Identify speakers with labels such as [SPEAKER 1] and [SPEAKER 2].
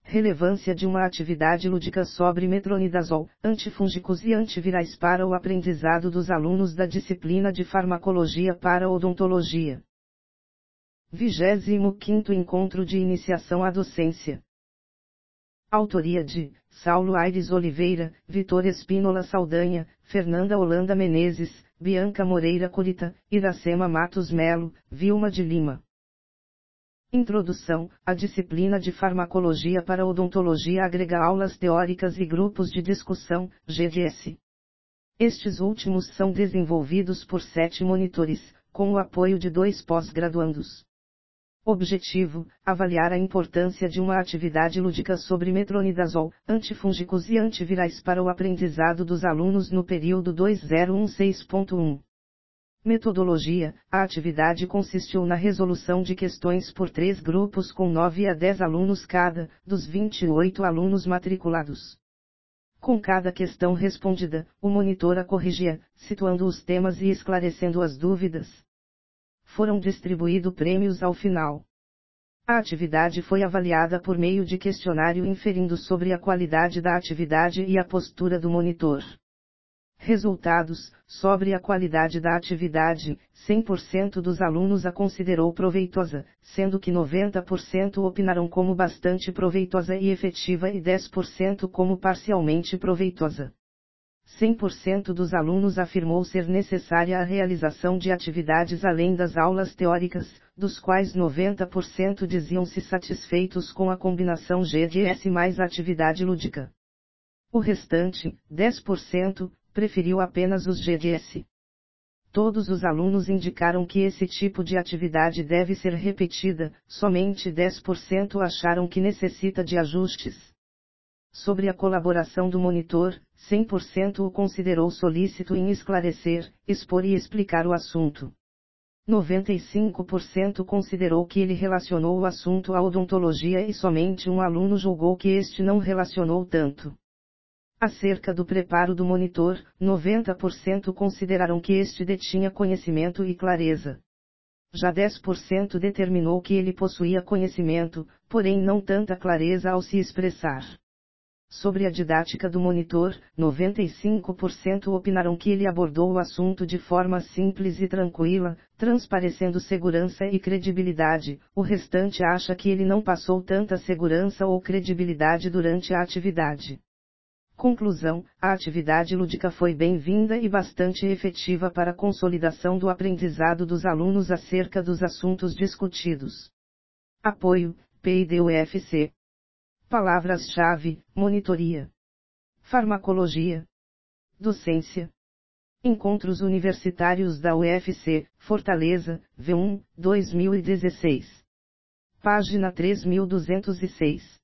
[SPEAKER 1] relevância de uma atividade lúdica sobre metronidazol, antifúngicos e antivirais para o aprendizado dos alunos da disciplina de farmacologia para odontologia. 25º Encontro de Iniciação à Docência. Autoria de Saulo Aires Oliveira, Vitor Espínola Saldanha, Fernanda Holanda Menezes, Bianca Moreira Curita, Iracema Matos Melo, Vilma de Lima. Introdução: a disciplina de farmacologia para odontologia agrega aulas teóricas e grupos de discussão, GDS. Estes últimos são desenvolvidos por 7 monitores, com o apoio de 2 pós-graduandos. Objetivo: avaliar a importância de uma atividade lúdica sobre metronidazol, antifúngicos e antivirais para o aprendizado dos alunos no período 2016.1. Metodologia: a atividade consistiu na resolução de questões por 3 grupos com 9 a 10 alunos cada, dos 28 alunos matriculados. Com cada questão respondida, o monitor a corrigia, situando os temas e esclarecendo as dúvidas. Foram distribuídos prêmios ao final. A atividade foi avaliada por meio de questionário inferindo sobre a qualidade da atividade e a postura do monitor. Resultados: sobre a qualidade da atividade, 100% dos alunos a considerou proveitosa, sendo que 90% opinaram como bastante proveitosa e efetiva e 10% como parcialmente proveitosa. 100% dos alunos afirmou ser necessária a realização de atividades além das aulas teóricas, dos quais 90% diziam-se satisfeitos com a combinação GDS mais atividade lúdica. O restante, 10%, preferiu apenas os GDS. Todos os alunos indicaram que esse tipo de atividade deve ser repetida, somente 10% acharam que necessita de ajustes. Sobre a colaboração do monitor, 100% o considerou solícito em esclarecer, expor e explicar o assunto. 95% considerou que ele relacionou o assunto à odontologia e somente um aluno julgou que este não relacionou tanto. Acerca do preparo do monitor, 90% consideraram que este detinha conhecimento e clareza. Já 10% determinou que ele possuía conhecimento, porém não tanta clareza ao se expressar. Sobre a didática do monitor, 95% opinaram que ele abordou o assunto de forma simples e tranquila, transparecendo segurança e credibilidade, o restante acha que ele não passou tanta segurança ou credibilidade durante a atividade. Conclusão: a atividade lúdica foi bem-vinda e bastante efetiva para a consolidação do aprendizado dos alunos acerca dos assuntos discutidos. Apoio: PID-UFC. Palavras-chave: monitoria, farmacologia, docência. Encontros Universitários da UFC, Fortaleza, V1, 2016. Página 3206.